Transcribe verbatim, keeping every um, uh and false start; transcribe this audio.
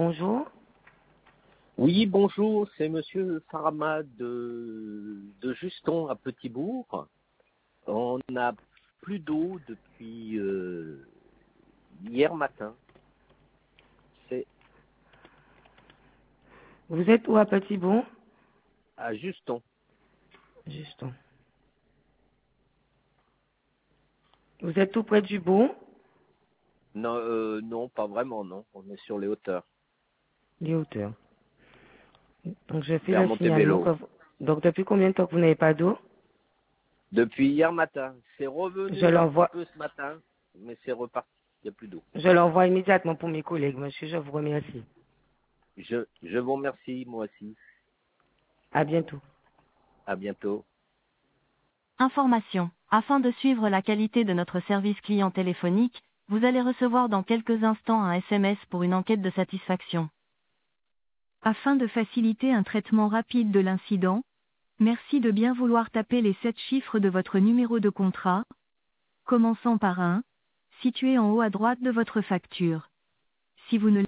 bonjour. Oui, bonjour, c'est Monsieur Farama de, de Juston à Petit-Bourg. On n'a plus d'eau depuis euh, hier matin. C'est Vous êtes où à Petit-Bourg? à Juston. Juston. Vous êtes tout près du bourg? Non, euh, non, pas vraiment, non. On est sur les hauteurs, Les hauteurs. Donc je fais vers le signalement. Montebello. que vous- Donc depuis combien de temps que vous n'avez pas d'eau? Depuis hier matin. C'est Je revenu un petit l'envoie. peu ce matin, mais c'est reparti. Il n'y a plus d'eau. Je l'envoie immédiatement pour mes collègues, monsieur. Je vous remercie. Je, je vous remercie, moi aussi. À bientôt. À bientôt. Information. Afin de suivre la qualité de notre service client téléphonique, vous allez recevoir dans quelques instants un S M S pour une enquête de satisfaction. Afin de faciliter un traitement rapide de l'incident, merci de bien vouloir taper les sept chiffres de votre numéro de contrat, commençant par un, situé en haut à droite de votre facture. Si vous ne